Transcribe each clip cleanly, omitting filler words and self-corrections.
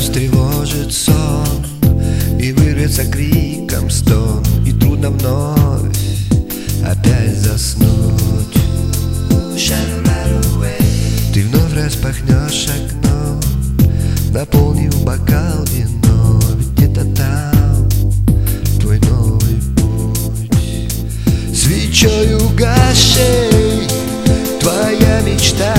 встревожит сон, и вырвется криком стон, и трудно вновь опять заснуть. Ты вновь распахнешь окно, наполнив бокал вино, ведь где-то там твой новый путь. Свечой угасшей твоя мечта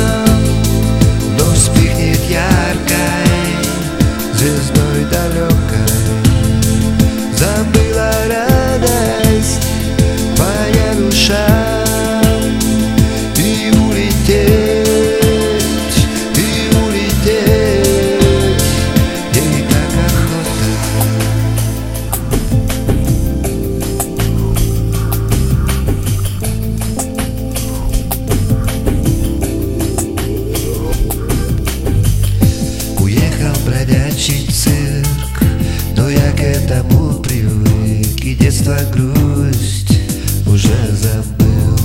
вновь вспыхнет яркой звездой далекой. Забыла радость твоя душа, и улететь, ей так охота. Уехал бродячий цирк, но я к этому привык, и детство грусть уже забыл.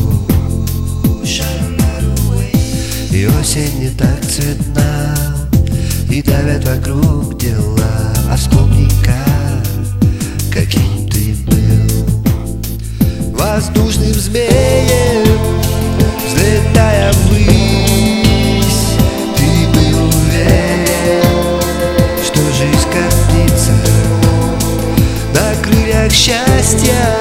И осень не так цветна, и давят вокруг дела. А вспомни-ка, каким ты был воздушным змеем, взлетая ввысь. Ты был уверен, что жизнь катится на крыльях счастья.